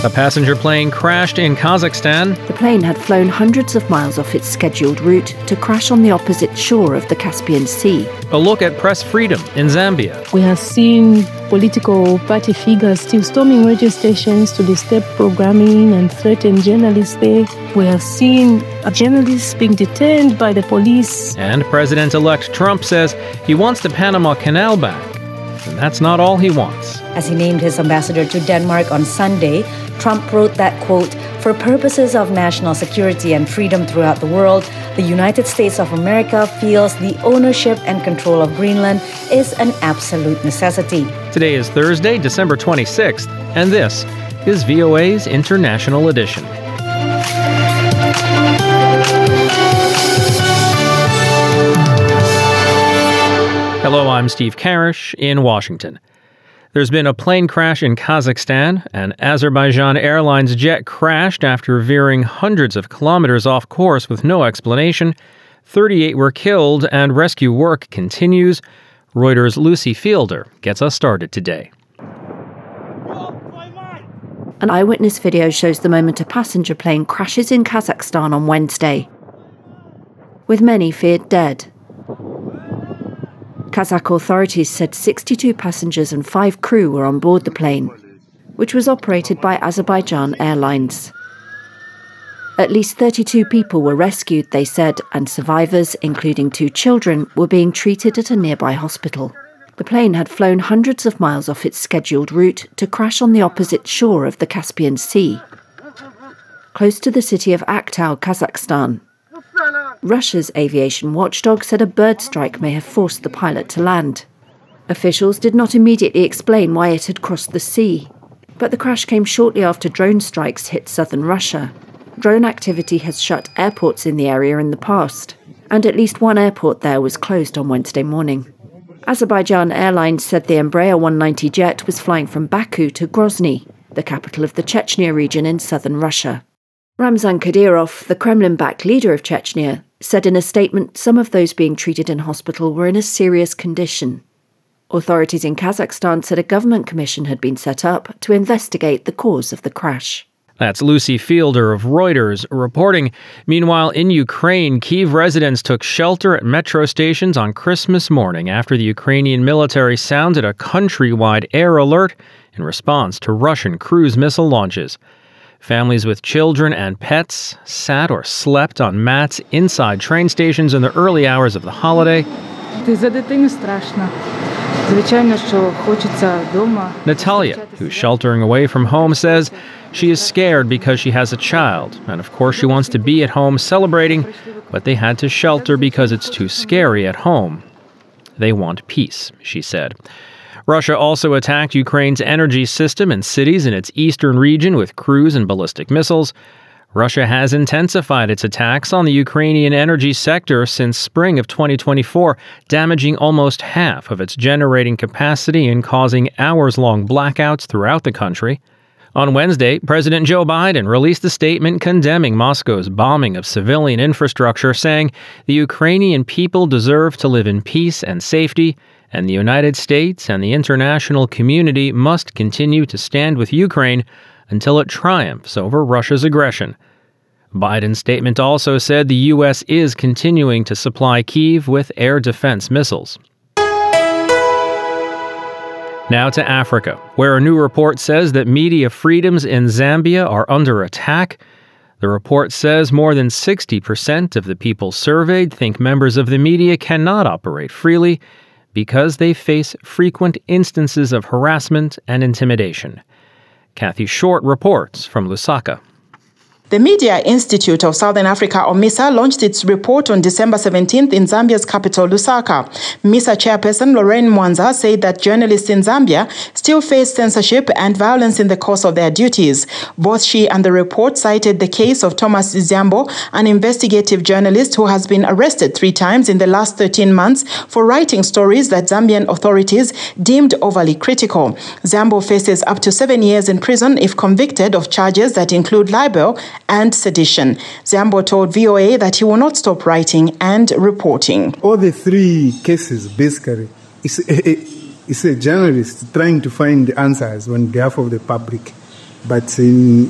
A passenger plane crashed in Kazakhstan. The plane had flown hundreds of miles off its scheduled route to crash on the opposite shore of the Caspian Sea. A look at press freedom in Zambia. We have seen political party figures still storming radio stations to disturb programming and threaten journalists there. We have seen journalists being detained by the police. And President-elect Trump says he wants the Panama Canal back. And that's not all he wants. As he named his ambassador to Denmark on Sunday, Trump wrote that, quote, "For purposes of national security and freedom throughout the world, the United States of America feels the ownership and control of Greenland is an absolute necessity." Today is Thursday, December 26th, and this is VOA's International Edition. Hello, I'm Steve Karish in Washington. There's been a plane crash in Kazakhstan. An Azerbaijan Airlines jet crashed after veering hundreds of kilometers off course with no explanation. 38 were killed and rescue work continues. Reuters' Lucy Fielder gets us started today. An eyewitness video shows the moment a passenger plane crashes in Kazakhstan on Wednesday, with many feared dead. Kazakh authorities said 62 passengers and 5 crew were on board the plane, which was operated by Azerbaijan Airlines. At least 32 people were rescued, they said, and survivors, including 2 children, were being treated at a nearby hospital. The plane had flown hundreds of miles off its scheduled route to crash on the opposite shore of the Caspian Sea, close to the city of Aktau, Kazakhstan. Russia's aviation watchdog said a bird strike may have forced the pilot to land. Officials did not immediately explain why it had crossed the sea, but the crash came shortly after drone strikes hit southern Russia. Drone activity has shut airports in the area in the past, and at least one airport there was closed on Wednesday morning. Azerbaijan Airlines said the Embraer 190 jet was flying from Baku to Grozny, the capital of the Chechnya region in southern Russia. Ramzan Kadyrov, the Kremlin-backed leader of Chechnya, said in a statement some of those being treated in hospital were in a serious condition. Authorities in Kazakhstan said a government commission had been set up to investigate the cause of the crash. That's Lucy Fielder of Reuters reporting. Meanwhile, in Ukraine, Kyiv residents took shelter at metro stations on Christmas morning after the Ukrainian military sounded a countrywide air alert in response to Russian cruise missile launches. Families with children and pets sat or slept on mats inside train stations in the early hours of the holiday. Natalia, who's sheltering away from home, says she is scared because she has a child, and of course she wants to be at home celebrating, but they had to shelter because it's too scary at home. They want peace, she said. Russia also attacked Ukraine's energy system and cities in its eastern region with cruise and ballistic missiles. Russia has intensified its attacks on the Ukrainian energy sector since spring of 2024, damaging almost half of its generating capacity and causing hours-long blackouts throughout the country. On Wednesday, President Joe Biden released a statement condemning Moscow's bombing of civilian infrastructure, saying the Ukrainian people deserve to live in peace and safety, and the United States and the international community must continue to stand with Ukraine until it triumphs over Russia's aggression. Biden's statement also said the U.S. is continuing to supply Kyiv with air defense missiles. Now to Africa, where a new report says that media freedoms in Zambia are under attack. The report says more than 60% of the people surveyed think members of the media cannot operate freely because they face frequent instances of harassment and intimidation. Kathy Short reports from Lusaka. The Media Institute of Southern Africa, or MISA, launched its report on December 17th in Zambia's capital, Lusaka. MISA chairperson Lorraine Mwanza said that journalists in Zambia still face censorship and violence in the course of their duties. Both she and the report cited the case of Thomas Ziambo, an investigative journalist who has been arrested 3 times in the last 13 months for writing stories that Zambian authorities deemed overly critical. Ziambo faces up to 7 years in prison if convicted of charges that include libel and sedition. Ziambo told VOA that he will not stop writing and reporting. All the 3 cases, basically, it's a journalist trying to find the answers on behalf of the public. But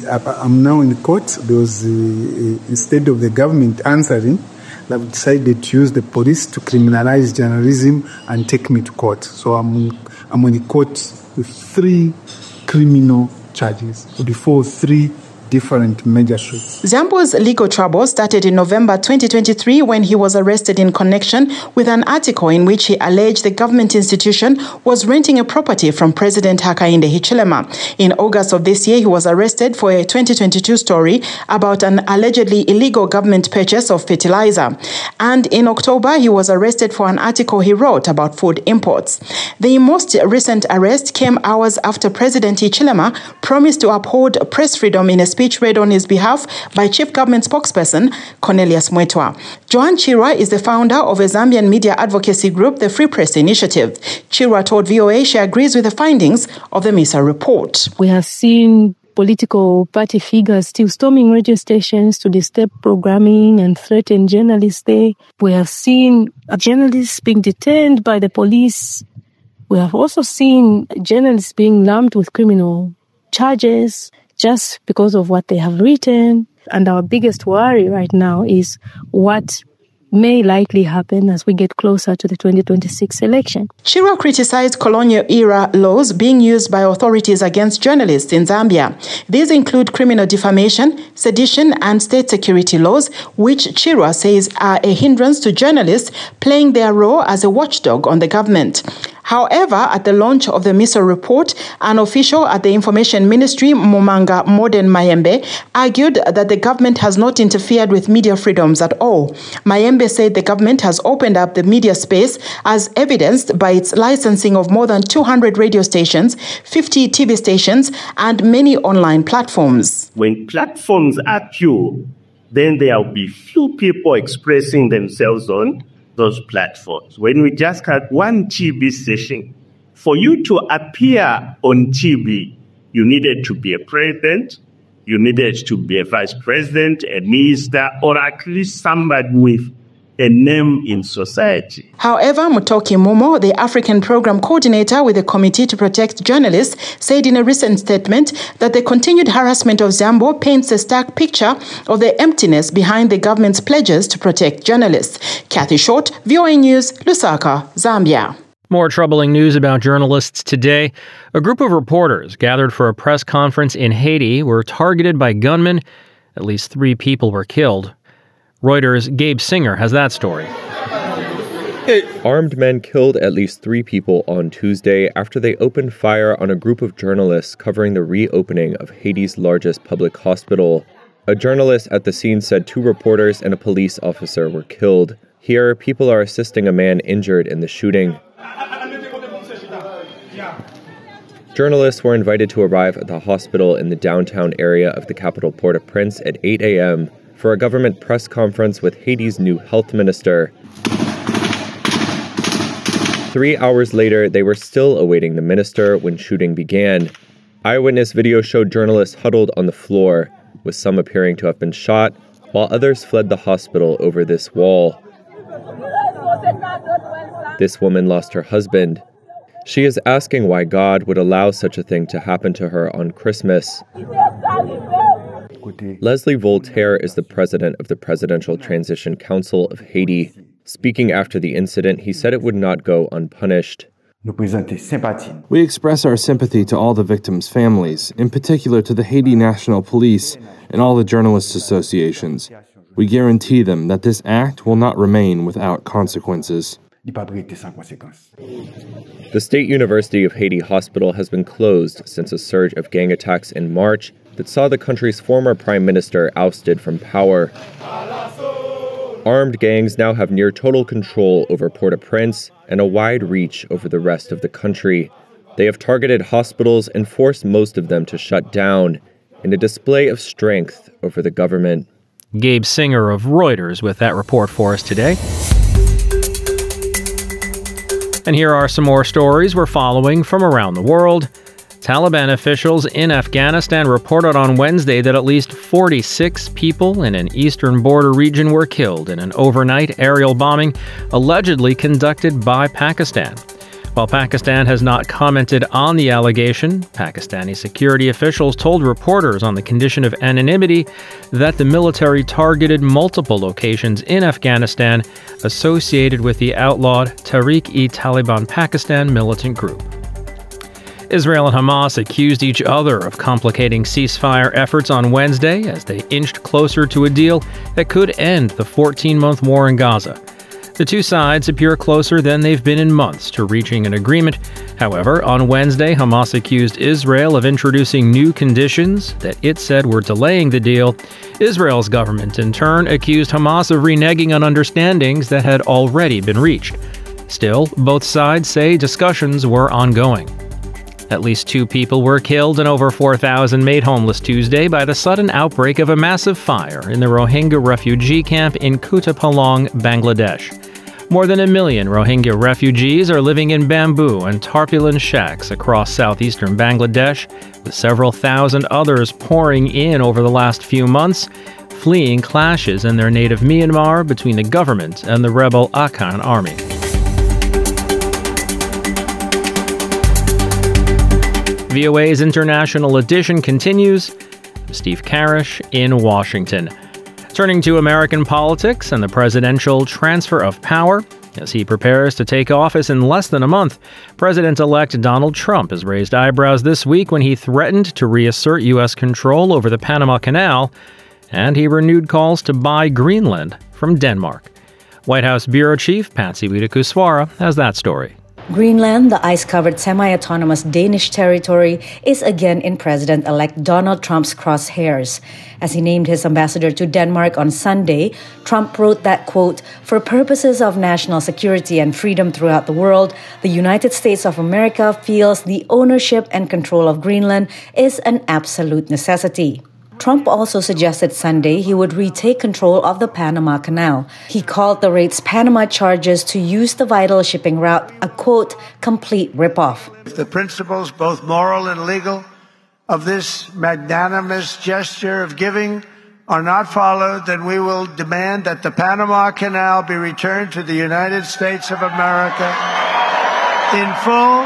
I'm now in court. There was, instead of the government answering, they've decided to use the police to criminalize journalism and take me to court. So I'm in court with 3 criminal charges before 3 different magistrates. Zambo's legal trouble started in November 2023 when he was arrested in connection with an article in which he alleged the government institution was renting a property from President Hakainde Hichilema. In August of this year, he was arrested for a 2022 story about an allegedly illegal government purchase of fertilizer. And in October, he was arrested for an article he wrote about food imports. The most recent arrest came hours after President Hichilema promised to uphold press freedom in a speech read on his behalf by Chief Government Spokesperson Cornelius Mwetwa. Joan Chirwa is the founder of a Zambian media advocacy group, the Free Press Initiative. Chirwa told VOA she agrees with the findings of the MISA report. We have seen political party figures still storming radio stations to disturb programming and threaten journalists there. We have seen journalists being detained by the police. We have also seen journalists being lumped with criminal charges just because of what they have written. And our biggest worry right now is what may likely happen as we get closer to the 2026 election. Chirwa criticized colonial-era laws being used by authorities against journalists in Zambia. These include criminal defamation, sedition, and state security laws, which Chirwa says are a hindrance to journalists playing their role as a watchdog on the government. However, at the launch of the MISA report, an official at the Information Ministry, Mumanga Modern Mayembe, argued that the government has not interfered with media freedoms at all. Mayembe said the government has opened up the media space as evidenced by its licensing of more than 200 radio stations, 50 TV stations, and many online platforms. When platforms are pure, then there will be few people expressing themselves on those platforms. When we just had one TV station, for you to appear on TV, you needed to be a president, you needed to be a vice president, a minister, or at least somebody with a name in society. However, Mutoki Momo, the African program coordinator with the Committee to Protect Journalists, said in a recent statement that the continued harassment of Zambo paints a stark picture of the emptiness behind the government's pledges to protect journalists. Kathy Short, VOA News, Lusaka, Zambia. More troubling news about journalists today. A group of reporters gathered for a press conference in Haiti were targeted by gunmen. At least 3 people were killed. Reuters' Gabe Singer has that story. Armed men killed at least 3 people on Tuesday after they opened fire on a group of journalists covering the reopening of Haiti's largest public hospital. A journalist at the scene said 2 reporters and a police officer were killed. Here, people are assisting a man injured in the shooting. Journalists were invited to arrive at the hospital in the downtown area of the capital Port-au-Prince at 8 a.m. for a government press conference with Haiti's new health minister. 3 hours later, they were still awaiting the minister when shooting began. Eyewitness video showed journalists huddled on the floor, with some appearing to have been shot, while others fled the hospital over this wall. This woman lost her husband. She is asking why God would allow such a thing to happen to her on Christmas. Leslie Voltaire is the president of the Presidential Transition Council of Haiti. Speaking after the incident, he said it would not go unpunished. We express our sympathy to all the victims' families, in particular to the Haiti National Police and all the journalists' associations. We guarantee them that this act will not remain without consequences. The State University of Haiti hospital has been closed since a surge of gang attacks in March that saw the country's former prime minister ousted from power. Armed gangs now have near total control over Port-au-Prince and a wide reach over the rest of the country. They have targeted hospitals and forced most of them to shut down in a display of strength over the government. Gabe Singer of Reuters with that report for us today. And here are some more stories we're following from around the world. Taliban officials in Afghanistan reported on Wednesday that at least 46 people in an eastern border region were killed in an overnight aerial bombing allegedly conducted by Pakistan. While Pakistan has not commented on the allegation, Pakistani security officials told reporters on the condition of anonymity that the military targeted multiple locations in Afghanistan associated with the outlawed Tehreek-e-Taliban Pakistan militant group. Israel and Hamas accused each other of complicating ceasefire efforts on Wednesday as they inched closer to a deal that could end the 14-month war in Gaza. The two sides appear closer than they've been in months to reaching an agreement. However, on Wednesday, Hamas accused Israel of introducing new conditions that it said were delaying the deal. Israel's government, in turn, accused Hamas of reneging on understandings that had already been reached. Still, both sides say discussions were ongoing. At least 2 people were killed and over 4,000 made homeless Tuesday by the sudden outbreak of a massive fire in the Rohingya refugee camp in Kutupalong, Bangladesh. More than 1 million Rohingya refugees are living in bamboo and tarpaulin shacks across southeastern Bangladesh, with several thousand others pouring in over the last few months, fleeing clashes in their native Myanmar between the government and the rebel Akan army. VOA's International Edition continues. Steve Karish in Washington. Turning to American politics and the presidential transfer of power. As he prepares to take office in less than a month, President-elect Donald Trump has raised eyebrows this week when he threatened to reassert U.S. control over the Panama Canal, and he renewed calls to buy Greenland from Denmark. White House Bureau Chief Patsy Widakuswara has that story. Greenland, the ice-covered semi-autonomous Danish territory, is again in President-elect Donald Trump's crosshairs. As he named his ambassador to Denmark on Sunday, Trump wrote that, quote, "For purposes of national security and freedom throughout the world, the United States of America feels the ownership and control of Greenland is an absolute necessity." Trump also suggested Sunday he would retake control of the Panama Canal. He called the raid's Panama charges to use the vital shipping route a, quote, "complete ripoff." If the principles, both moral and legal, of this magnanimous gesture of giving are not followed, then we will demand that the Panama Canal be returned to the United States of America in full,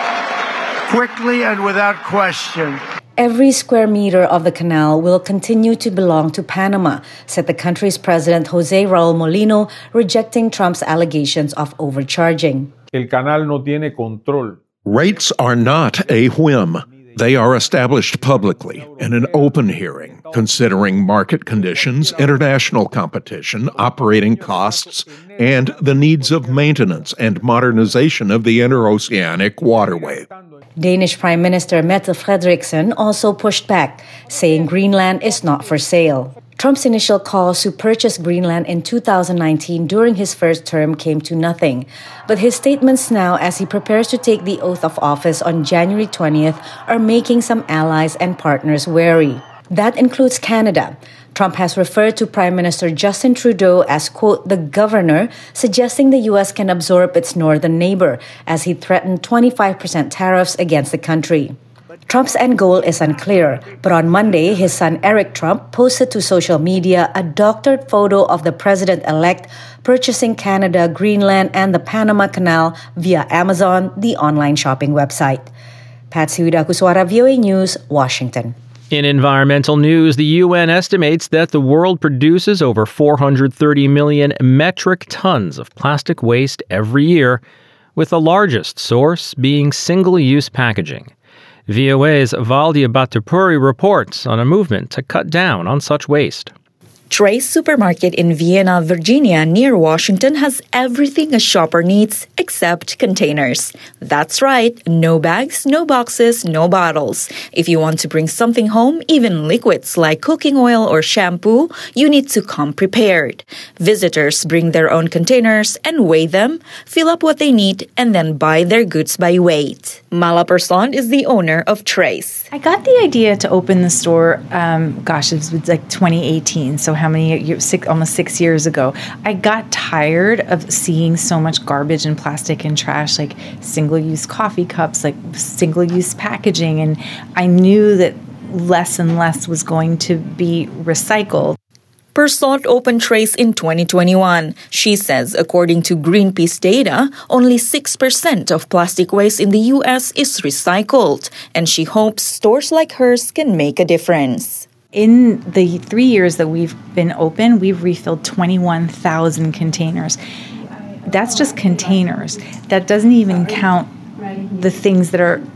quickly, and without question. Every square meter of the canal will continue to belong to Panama, said the country's president Jose Raul Molino, rejecting Trump's allegations of overcharging. El canal no tiene control. Rates are not a whim. They are established publicly in an open hearing, considering market conditions, international competition, operating costs, and the needs of maintenance and modernization of the interoceanic waterway. Danish Prime Minister Mette Frederiksen also pushed back, saying Greenland is not for sale. Trump's initial calls to purchase Greenland in 2019 during his first term came to nothing. But his statements now, as he prepares to take the oath of office on January 20th, are making some allies and partners wary. That includes Canada. Trump has referred to Prime Minister Justin Trudeau as, quote, "the governor," suggesting the U.S. can absorb its northern neighbor, as he threatened 25% tariffs against the country. Trump's end goal is unclear, but on Monday, his son Eric Trump posted to social media a doctored photo of the president-elect purchasing Canada, Greenland, and the Panama Canal via Amazon, the online shopping website. Patsy Widakuswara, VOA News, Washington. In environmental news, the UN estimates that the world produces over 430 million metric tons of plastic waste every year, with the largest source being single-use packaging. VOA's Valdia Batupuri reports on a movement to cut down on such waste. Trace Supermarket in Vienna, Virginia, near Washington, has everything a shopper needs except containers. That's right, no bags, no boxes, no bottles. If you want to bring something home, even liquids like cooking oil or shampoo, you need to come prepared. Visitors bring their own containers and weigh them, fill up what they need, and then buy their goods by weight. Mala Persland is the owner of Trace. I got the idea to open the store, it was like 2018, so how many years? Almost 6 years ago. I got tired of seeing so much garbage and plastic and trash, like single-use coffee cups, like single-use packaging, and I knew that less and less was going to be recycled. per salt open trays in 2021. She says, according to Greenpeace data, only 6% of plastic waste in the U.S. is recycled, and she hopes stores like hers can make a difference. In the 3 years that we've been open, we've refilled 21,000 containers. That's just containers. That doesn't even count the things that are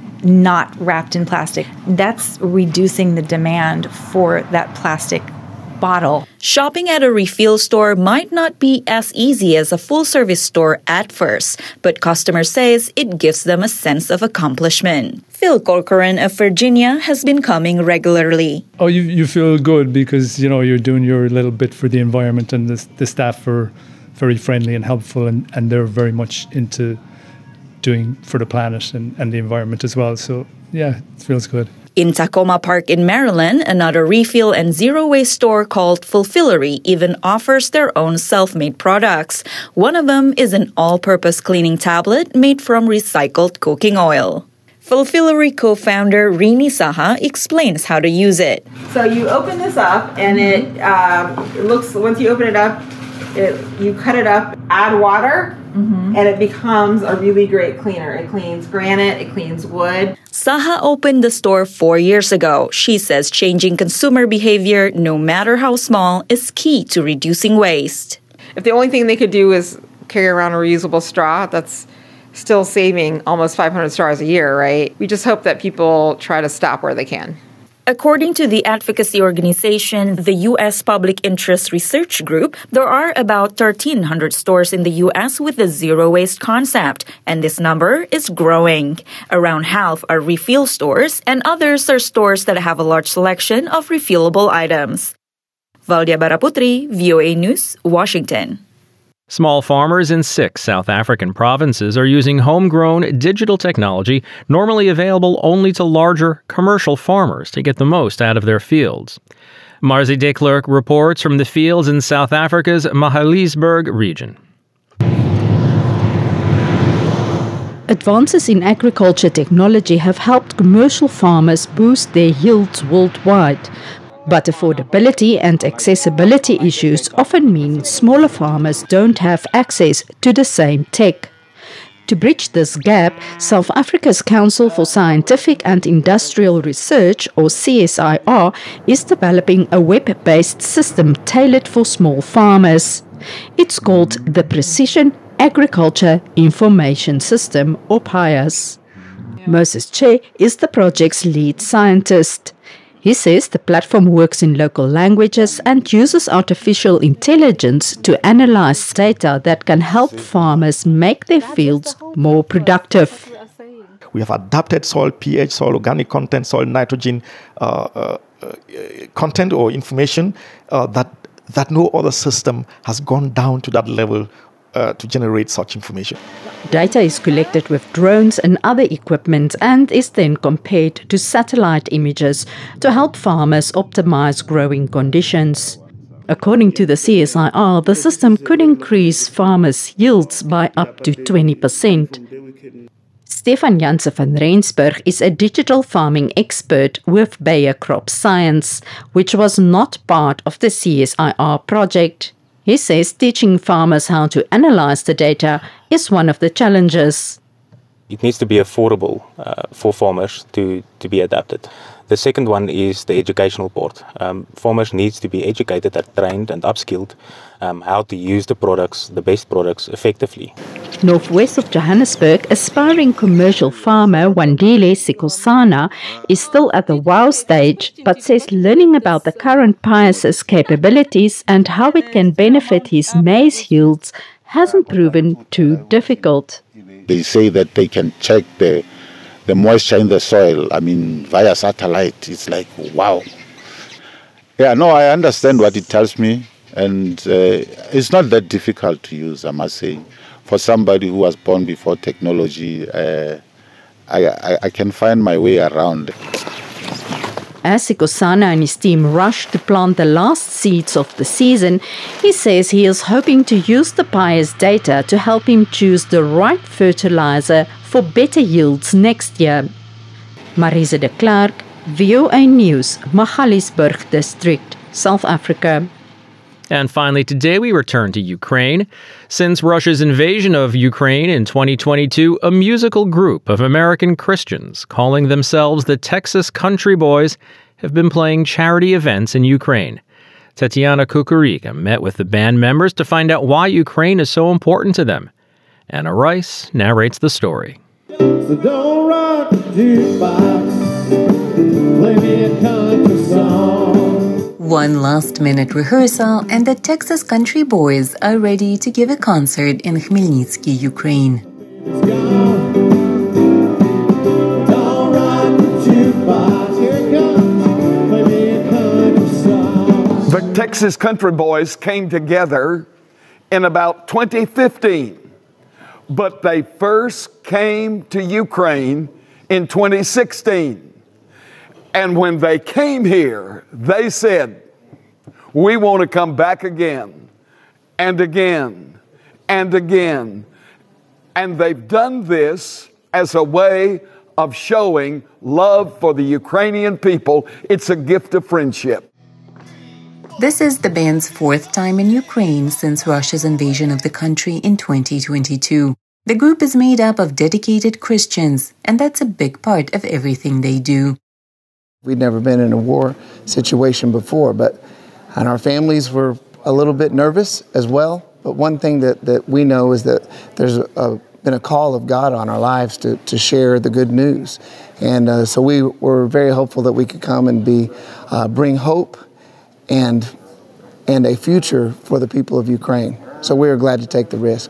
not wrapped in plastic. That's reducing the demand for that plastic bottle. Shopping at a refill store might not be as easy as a full-service store at first, but customers says it gives them a sense of accomplishment. Phil Corcoran of Virginia has been coming regularly. Oh, you feel good because, you're doing your little bit for the environment, and the staff are very friendly and helpful, and they're very much into doing for the planet and the environment as well. So, yeah, it feels good. In Tacoma Park in Maryland, another refill and zero-waste store called Fulfillery even offers their own self-made products. One of them is an all-purpose cleaning tablet made from recycled cooking oil. Fulfillery co-founder Rini Saha explains how to use it. So you open this up, and it looks, once you open it up, you cut it up, add water, and it becomes a really great cleaner. It cleans granite, it cleans wood. Saha opened the store 4 years ago. She says changing consumer behavior, no matter how small, is key to reducing waste. If the only thing they could do is carry around a reusable straw, that's still saving almost 500 straws a year, right? We just hope that people try to stop where they can. According to the advocacy organization, the U.S. Public Interest Research Group, there are about 1,300 stores in the U.S. with the zero-waste concept, and this number is growing. Around half are refill stores, and others are stores that have a large selection of refillable items. Valdia Baraputri, VOA News, Washington. Small farmers in 6 South African provinces are using homegrown digital technology normally available only to larger commercial farmers to get the most out of their fields. Marzi de Klerk reports from the fields in South Africa's Magaliesburg region. Advances in agriculture technology have helped commercial farmers boost their yields worldwide. But affordability and accessibility issues often mean smaller farmers don't have access to the same tech. To bridge this gap, South Africa's Council for Scientific and Industrial Research, or CSIR, is developing a web-based system tailored for small farmers. It's called the Precision Agriculture Information System, or PIAS. Moses Che is the project's lead scientist. He says the platform works in local languages and uses artificial intelligence to analyze data that can help farmers make their fields more productive. We have adapted soil pH, soil organic content, soil nitrogen content or information that no other system has gone down to that level to generate such information. Data is collected with drones and other equipment and is then compared to satellite images to help farmers optimize growing conditions. According to the CSIR, the system could increase farmers' yields by up to 20%. Stefan Janse van Rensburg is a digital farming expert with Bayer Crop Science, which was not part of the CSIR project. He says teaching farmers how to analyze the data is one of the challenges. It needs to be affordable for farmers to be adapted. The second one is the educational part. Farmers need to be educated and trained and upskilled how to use the products, the best products, effectively. Northwest of Johannesburg, aspiring commercial farmer Wandile Sikosana is still at the wow stage, but says learning about the current PIAS's capabilities and how it can benefit his maize yields hasn't proven too difficult. They say that they can check the moisture in the soil, via satellite. It's like, wow. Yeah, no, I understand what it tells me, and it's not that difficult to use, I must say. For somebody who was born before technology, I can find my way around. As Sikosana and his team rush to plant the last seeds of the season, he says he is hoping to use the PIAS data to help him choose the right fertilizer for better yields next year. Marisa de Klerk, VOA News, Magaliesburg District, South Africa. And finally, today we return to Ukraine. Since Russia's invasion of Ukraine in 2022, a musical group of American Christians calling themselves the Texas Country Boys have been playing charity events in Ukraine. Tatiana Kukurika met with the band members to find out why Ukraine is so important to them. Anna Rice narrates the story. So don't rock the jukebox, play me a country song. One last-minute rehearsal and the Texas Country Boys are ready to give a concert in Khmelnytsky, Ukraine. The Texas Country Boys came together in about 2015, but they first came to Ukraine in 2016. And when they came here, they said, we want to come back again and again and again. And they've done this as a way of showing love for the Ukrainian people. It's a gift of friendship. This is the band's fourth time in Ukraine since Russia's invasion of the country in 2022. The group is made up of dedicated Christians, and that's a big part of everything they do. We'd never been in a war situation before, and our families were a little bit nervous as well. But one thing that we know is that there's been a call of God on our lives to share the good news. And so we were very hopeful that we could come and bring hope and a future for the people of Ukraine. So we were glad to take the risk.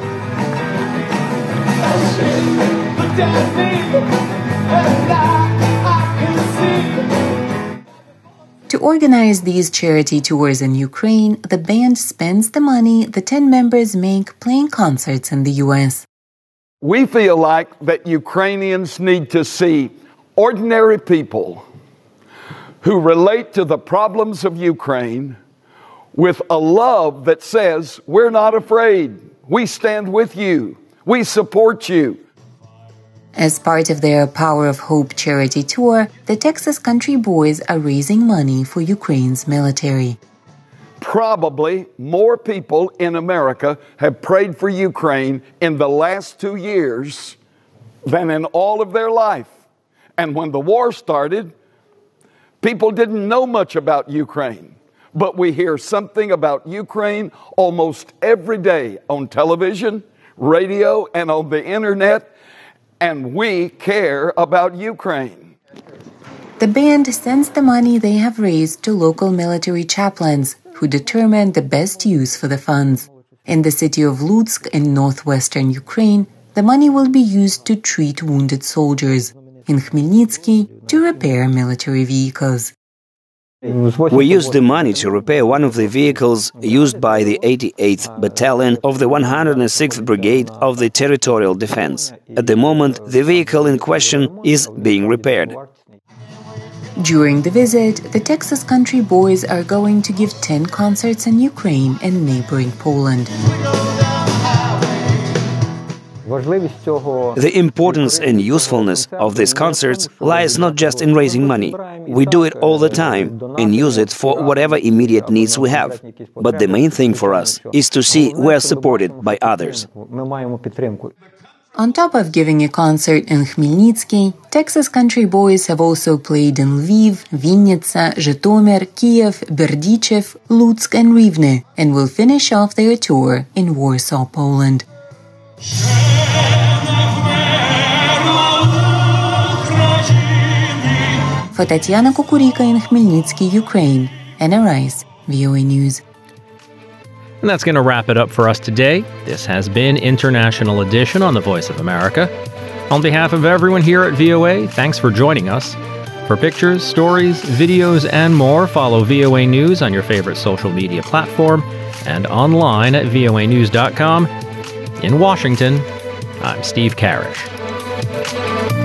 To organize these charity tours in Ukraine, the band spends the money the 10 members make playing concerts in the U.S. We feel like that Ukrainians need to see ordinary people who relate to the problems of Ukraine with a love that says, we're not afraid, we stand with you, we support you. As part of their Power of Hope charity tour, the Texas Country Boys are raising money for Ukraine's military. Probably more people in America have prayed for Ukraine in the last 2 years than in all of their life. And when the war started, people didn't know much about Ukraine. But we hear something about Ukraine almost every day on television, radio, and on the internet. And we care about Ukraine. The band sends the money they have raised to local military chaplains who determine the best use for the funds. In the city of Lutsk in northwestern Ukraine, the money will be used to treat wounded soldiers. In Khmelnytsky, to repair military vehicles. We used the money to repair one of the vehicles used by the 88th Battalion of the 106th Brigade of the Territorial Defense. At the moment, the vehicle in question is being repaired. During the visit, the Texas Country Boys are going to give 10 concerts in Ukraine and neighboring Poland. The importance and usefulness of these concerts lies not just in raising money. We do it all the time and use it for whatever immediate needs we have. But the main thing for us is to see we are supported by others. On top of giving a concert in Khmelnytsky, Texas Country Boys have also played in Lviv, Vinnytsia, Zhytomyr, Kiev, Berdichev, Lutsk and Rivne, and will finish off their tour in Warsaw, Poland. For Tatiana Kukurika in Khmelnytsky, Ukraine, Anna Rice, VOA News. And that's going to wrap it up for us today. This has been International Edition on the Voice of America. On behalf of everyone here at VOA, thanks for joining us. For pictures, stories, videos, and more, follow VOA News on your favorite social media platform and online at voanews.com. In Washington, I'm Steve Karish.